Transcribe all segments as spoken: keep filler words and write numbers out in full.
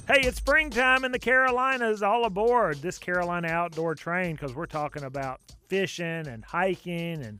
Hey, it's springtime in the Carolinas. All aboard this Carolina Outdoor Train because we're talking about fishing and hiking and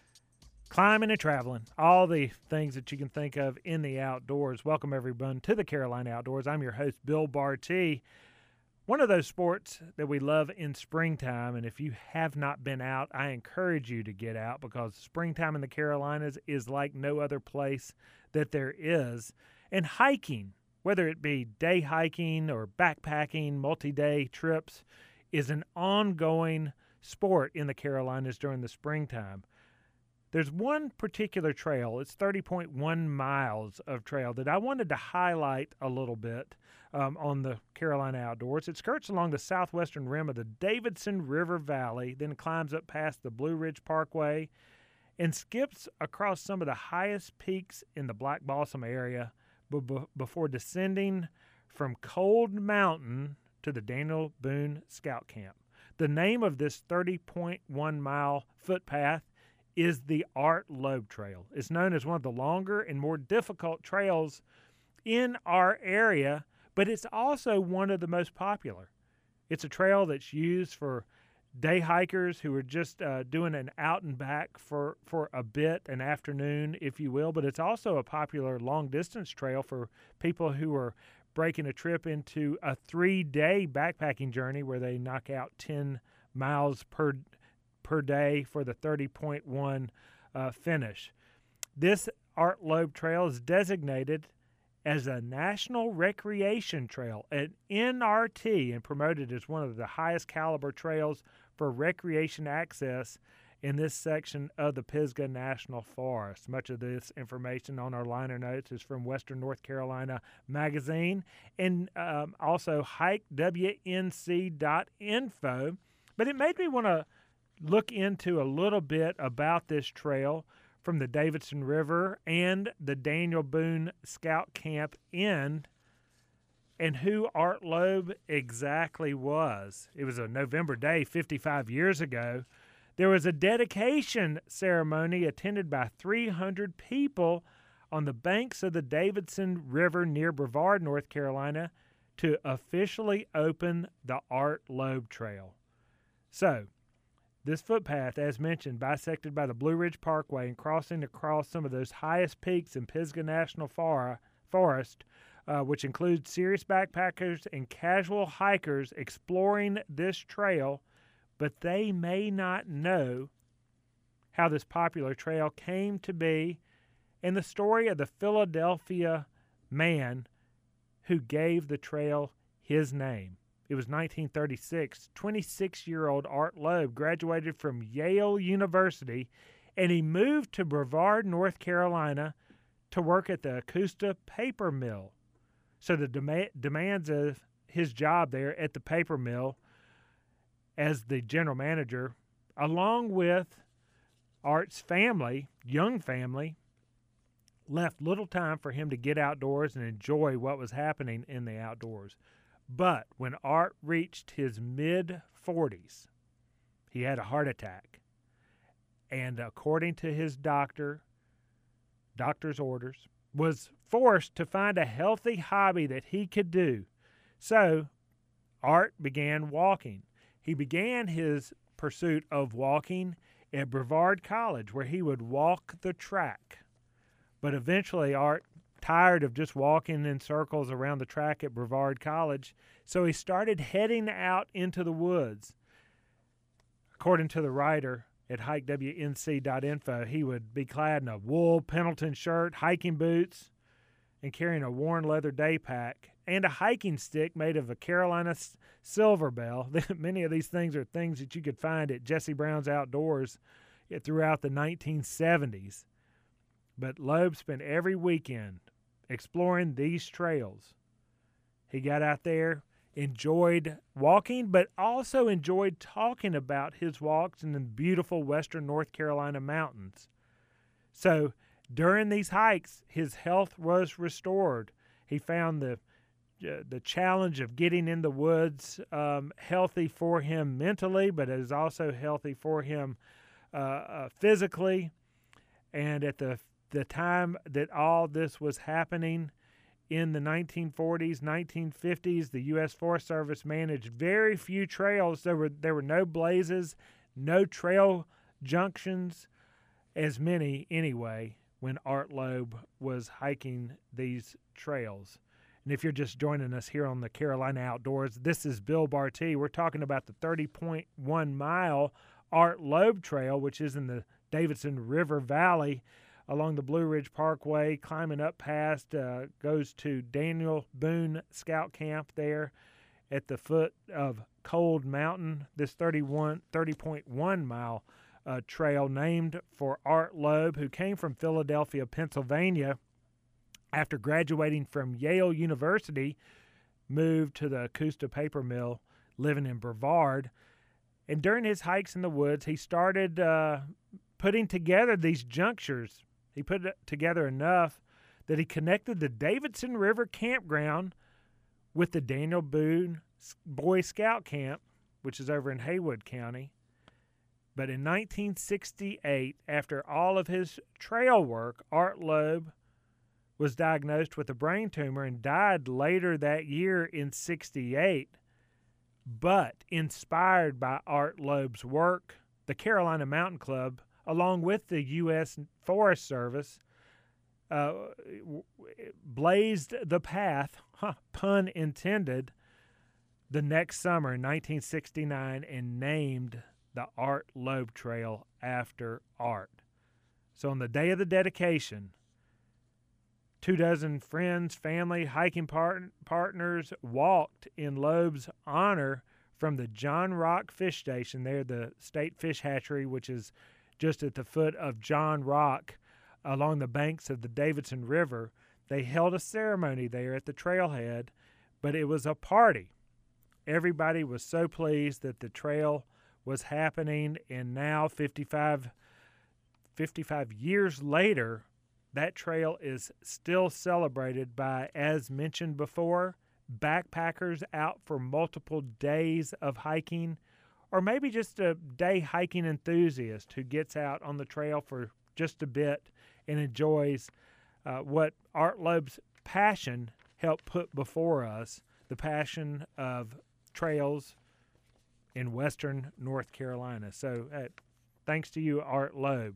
climbing and traveling. All the things that you can think of in the outdoors. Welcome, everyone, to the Carolina Outdoors. I'm your host, Bill Barty. One of those sports that we love in springtime, and if you have not been out, I encourage you to get out because springtime in the Carolinas is like no other place that there is. And hiking, whether it be day hiking or backpacking, multi-day trips, is an ongoing sport in the Carolinas during the springtime. There's one particular trail, it's thirty point one miles of trail, that I wanted to highlight a little bit um, on the Carolina Outdoors. It skirts along the southwestern rim of the Davidson River Valley, then climbs up past the Blue Ridge Parkway, and skips across some of the highest peaks in the Black Balsam area before descending from Cold Mountain to the Daniel Boone Scout Camp. The name of this thirty point one mile footpath is the Art Loeb Trail. It's known as one of the longer and more difficult trails in our area, but it's also one of the most popular. It's a trail that's used for day hikers who are just uh, doing an out and back for, for a bit, an afternoon, if you will, but it's also a popular long-distance trail for people who are breaking a trip into a three-day backpacking journey where they knock out ten miles per per day for the thirty point one uh, finish. This Art Loeb Trail is designated as a National Recreation Trail, an N R T, and promoted as one of the highest caliber trails for recreation access in this section of the Pisgah National Forest. Much of this information on our liner notes is from Western North Carolina Magazine and um, also hike w n c dot info. But it made me want to look into a little bit about this trail from the Davidson River and the Daniel Boone Scout Camp Inn and who Art Loeb exactly was. It was a November day fifty-five years ago. There was a dedication ceremony attended by three hundred people on the banks of the Davidson River near Brevard, North Carolina, to officially open the Art Loeb Trail. So, this footpath, as mentioned, bisected by the Blue Ridge Parkway and crossing across some of those highest peaks in Pisgah National Forest, uh, which includes serious backpackers and casual hikers exploring this trail, but they may not know how this popular trail came to be and the story of the Philadelphia man who gave the trail his name. It was nineteen thirty-six. twenty-six-year-old Art Loeb graduated from Yale University, and he moved to Brevard, North Carolina, to work at the Augusta Paper Mill. So the dem- demands of his job there at the paper mill as the general manager, along with Art's family, young family, left little time for him to get outdoors and enjoy what was happening in the outdoors. But when Art reached his mid-forties, he had a heart attack. And according to his doctor, doctor's orders, was forced to find a healthy hobby that he could do. So Art began walking. He began his pursuit of walking at Brevard College, where he would walk the track. But eventually Art tired of just walking in circles around the track at Brevard College, so he started heading out into the woods. According to the writer at hike w n c dot info, he would be clad in a wool Pendleton shirt, hiking boots, and carrying a worn leather day pack and a hiking stick made of a Carolina silver bell. Many of these things are things that you could find at Jesse Brown's Outdoors throughout the nineteen seventies. But Loeb spent every weekend exploring these trails. He got out there, enjoyed walking, but also enjoyed talking about his walks in the beautiful western North Carolina mountains. So during these hikes, his health was restored. He found the uh, the challenge of getting in the woods um, healthy for him mentally, but it is also healthy for him uh, uh, physically. And at the the time that all this was happening, in the nineteen forties, nineteen fifties, the U S Forest Service managed very few trails. There were there were no blazes, no trail junctions, as many anyway, when Art Loeb was hiking these trails. And if you're just joining us here on the Carolina Outdoors, this is Bill Barty. We're talking about the thirty point one mile Art Loeb Trail, which is in the Davidson River Valley along the Blue Ridge Parkway, climbing up past, uh, goes to Daniel Boone Scout Camp there at the foot of Cold Mountain. This thirty-one, thirty point one mile uh, trail named for Art Loeb, who came from Philadelphia, Pennsylvania. After graduating from Yale University, moved to the Coosa Paper Mill, living in Brevard. And during his hikes in the woods, he started uh, putting together these junctures. He put it together enough that he connected the Davidson River Campground with the Daniel Boone Boy Scout Camp, which is over in Haywood County. But in nineteen sixty-eight, after all of his trail work, Art Loeb was diagnosed with a brain tumor and died later that year in sixty-eight. But inspired by Art Loeb's work, the Carolina Mountain Club, along with the U S Forest Service, uh, blazed the path, huh, pun intended, the next summer in nineteen sixty-nine and named the Art Loeb Trail after Art. So on the day of the dedication, two dozen friends, family, hiking part- partners walked in Loeb's honor from the John Rock Fish Station there, the state fish hatchery, which is just at the foot of John Rock along the banks of the Davidson River. They held a ceremony there at the trailhead, but it was a party. Everybody was so pleased that the trail was happening, and now fifty-five, fifty-five years later, that trail is still celebrated by, as mentioned before, backpackers out for multiple days of hiking, or maybe just a day hiking enthusiast who gets out on the trail for just a bit and enjoys uh, what Art Loeb's passion helped put before us, the passion of trails in western North Carolina. So uh, thanks to you, Art Loeb.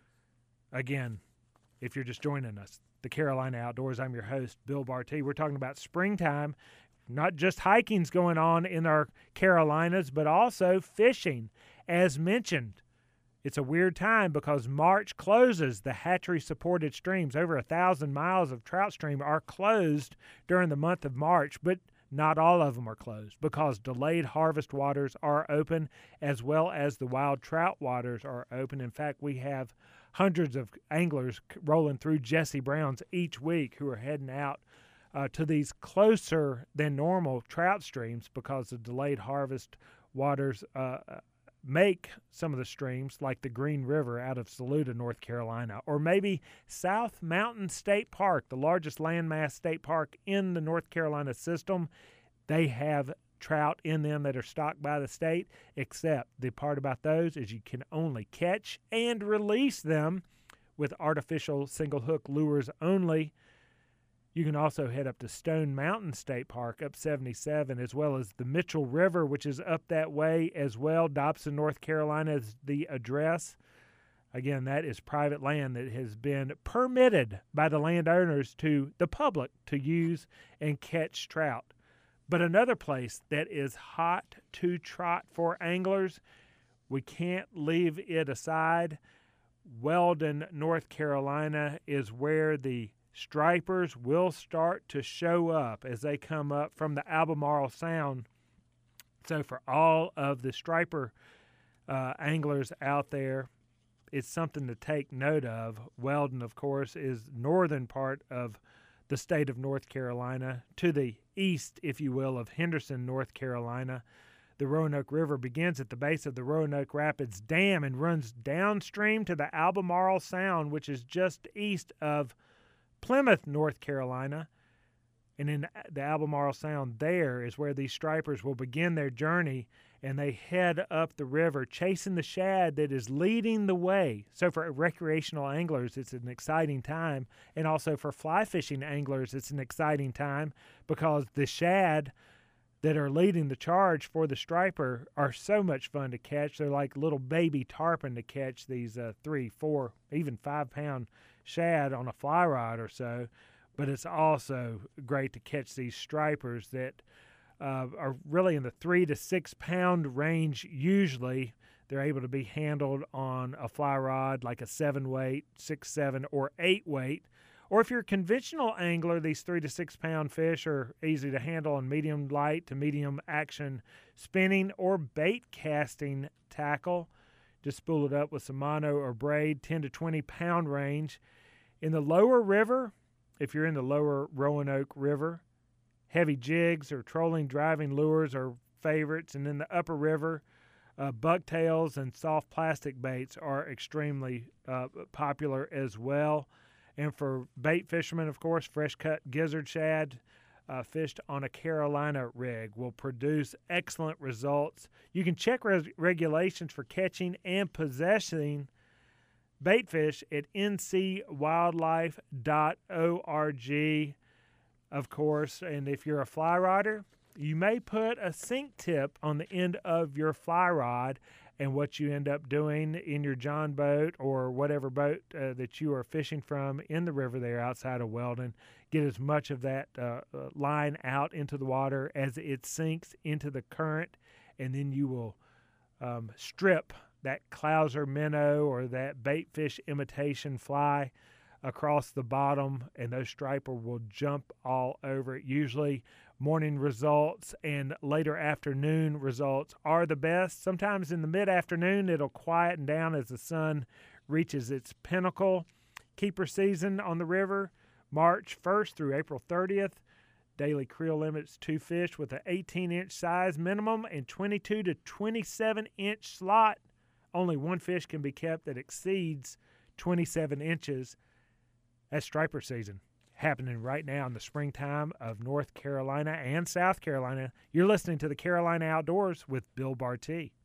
Again, if you're just joining us, the Carolina Outdoors, I'm your host, Bill Barty. We're talking about springtime. Not just hiking's going on in our Carolinas, but also fishing. As mentioned, it's a weird time because March closes. The hatchery-supported streams, over a thousand miles of trout stream, are closed during the month of March, but not all of them are closed because delayed harvest waters are open, as well as the wild trout waters are open. In fact, we have hundreds of anglers rolling through Jesse Brown's each week who are heading out uh, to these closer than normal trout streams because the delayed harvest waters uh, make some of the streams, like the Green River out of Saluda, North Carolina, or maybe South Mountain State Park, the largest landmass state park in the North Carolina system. They have trout in them that are stocked by the state, except the part about those is you can only catch and release them with artificial single hook lures only. You can also head up to Stone Mountain State Park up seventy-seven, as well as the Mitchell River, which is up that way as well. Dobson, North Carolina is the address. Again, that is private land that has been permitted by the landowners to the public to use and catch trout. But another place that is hot to trot for anglers, we can't leave it aside. Weldon, North Carolina is where the stripers will start to show up as they come up from the Albemarle Sound. So for all of the striper uh, anglers out there, it's something to take note of. Weldon, of course, is northern part of the state of North Carolina, to the east, if you will, of Henderson, North Carolina. The Roanoke River begins at the base of the Roanoke Rapids Dam and runs downstream to the Albemarle Sound, which is just east of Plymouth, North Carolina. And in the Albemarle Sound, there is where these stripers will begin their journey, and they head up the river, chasing the shad that is leading the way. So for recreational anglers, it's an exciting time, and also for fly fishing anglers, it's an exciting time because the shad that are leading the charge for the striper are so much fun to catch. They're like little baby tarpon to catch these uh, three, four, even five-pound shad on a fly rod or so. But it's also great to catch these stripers that uh, are really in the three to six pound range. Usually, they're able to be handled on a fly rod like a seven weight, six, seven, or eight weight. Or if you're a conventional angler, these three to six pound fish are easy to handle on medium light to medium action spinning or bait casting tackle. Just spool it up with some mono or braid, ten to twenty pound range. In the lower river, if you're in the lower Roanoke River, heavy jigs or trolling driving lures are favorites. And in the upper river, uh, bucktails and soft plastic baits are extremely uh, popular as well. And for bait fishermen, of course, fresh-cut gizzard shad uh, fished on a Carolina rig will produce excellent results. You can check res- regulations for catching and possessing bait fish at n c wildlife dot org, of course. And if you're a fly rodder, you may put a sink tip on the end of your fly rod, and what you end up doing in your John boat or whatever boat uh, that you are fishing from in the river there outside of Weldon, get as much of that uh, uh, line out into the water as it sinks into the current, and then you will um, strip that clouser minnow or that bait fish imitation fly across the bottom, and those striper will jump all over it. Usually morning results and later afternoon results are the best. Sometimes in the mid-afternoon it'll quieten down as the sun reaches its pinnacle. Keeper season on the river, March first through April thirtieth. Daily creel limits two fish with an eighteen inch size minimum and twenty-two to twenty-seven inch slot. Only one fish can be kept that exceeds twenty-seven inches. That's striper season, happening right now in the springtime of North Carolina and South Carolina. You're listening to the Carolina Outdoors with Bill Bartee.